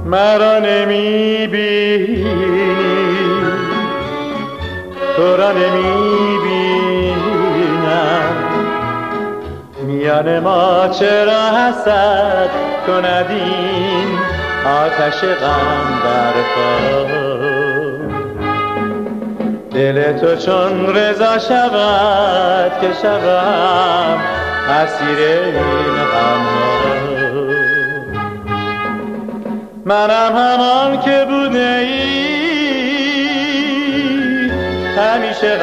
مرا نمیبینی، تو را نمیبینم، میان ما چرا حسد کند این آتش غم برپا؟ دل تو چون رضا شود که شوم اسیر این غم‌ها. منم همان که بوده ای همیشه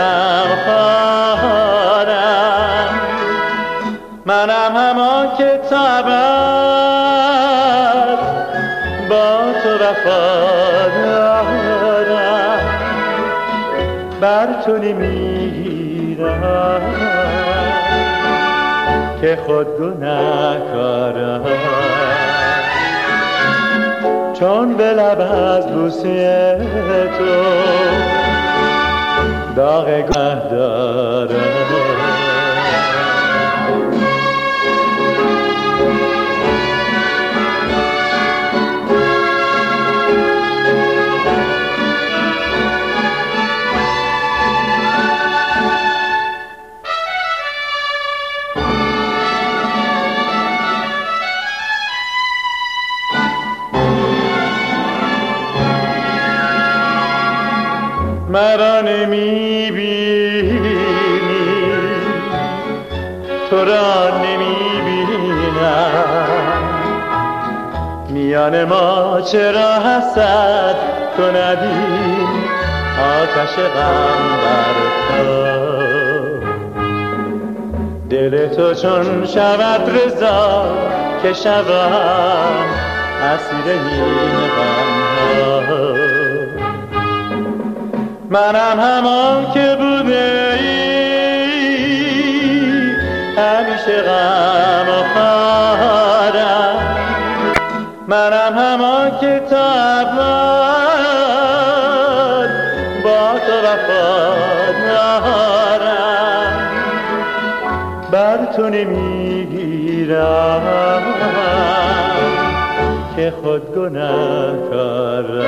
غمخوارم، منم همان که تا ابد با تو وفا دارم، بر تو نمیرم که خود گناهکارم، چون به لب از بوسه تو داغ گناه دارم. مرا نمیبینی، تو را نمیبینم، میان ما چرا حسد کند این آتش غم برپا؟ دل تو چون شود رضا که شوم اسیر این غم‌ها. منم همان که بوده ای همیشه غمخوارم، منم همان که تا ابد با تو وفا دارم، بر تو نمیگیرم که خود گناهکارم،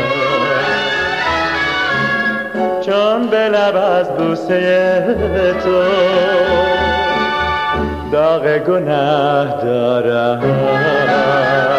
چون به لب از بوسه تو داغ گناه دارم.